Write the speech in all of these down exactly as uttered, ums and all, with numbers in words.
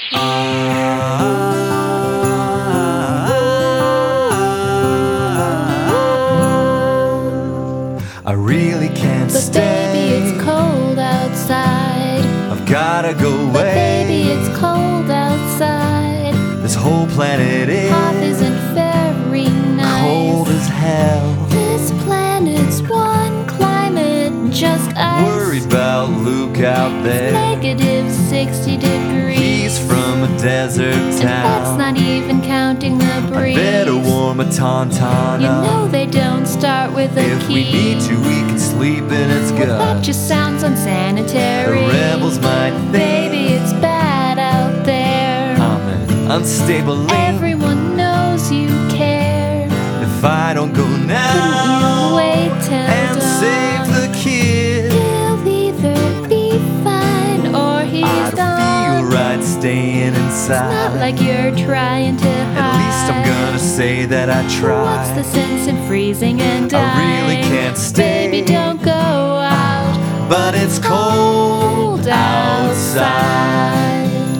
I really can't But stay. baby, it's cold outside. I've gotta go away. But baby, it's cold outside. This whole planet is Hot isn't very nice. cold as hell. This planet's one climate, just ice. Worried about Luke out there. Negative sixty degrees. He's from a desert And that's town. not even counting the breeze. Better warm a tauntaun You know up. they don't start with a If key. we need to, we can sleep in its Well, that guts. just sounds The unsanitary. rebels might think Baby, it's bad out there. I'm an unstable link. Everyone knows you care. If I don't go Couldn't now you wait till and dawn? save the kid, He'll either be fine or he's I'd gone. feel right staying inside. Not like you're trying to hide. At least I'm gonna say that I tried. What's the sense in freezing and I dying? really can't stay. Baby, don't go out. But it's cold outside.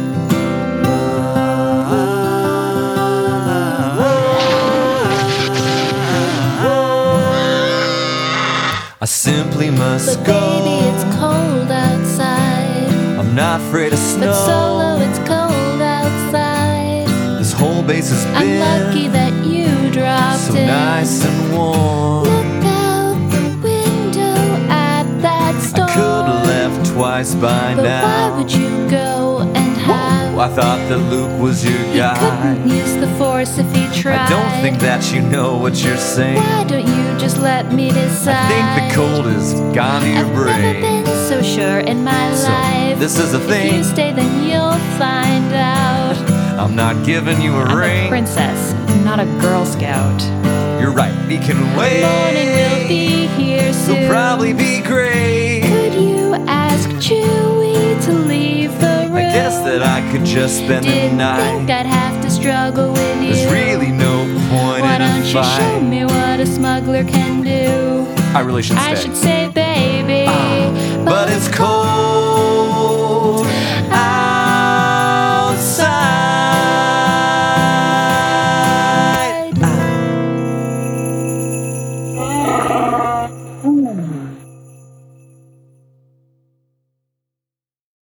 I simply must But go. baby, it's cold outside. I'm not afraid of snow. But solo, it's cold outside. This whole base has I'm been lucky that you dropped so in. nice and warm. Look out the window at that storm. I could have left twice by But now. why would you go and have? I thought that Luke was your He guy. couldn't use the force if he tried. I don't think that you know what you're saying. Why don't you just let me decide? I think the cold has gone to your I've brain. never been so sure in my So, life. this is a If thing. you stay, then you'll find out. I'm not giving you a I'm ring. a princess, not a Girl Scout. You're right, we can wait. Morning will be here soon. It'll probably be great. Could you ask Chewie to leave the room? I guess that I could just spend the Didn't night. think I'd have to struggle with you. There's really no point Why in don't a you show fight. me what a smuggler can do? I really should stay. I should say, baby, Ah, but it's cold